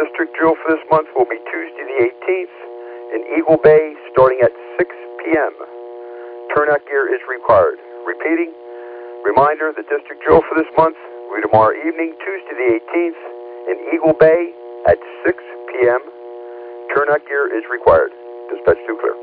district drill for this month will be Tuesday the 18th in Eagle Bay starting at 6 p.m. Turnout gear is required. Repeating, reminder, the district drill for this month will be tomorrow evening, Tuesday the 18th in Eagle Bay at 6 p.m. Turnout gear is required. Dispatch 2 clear.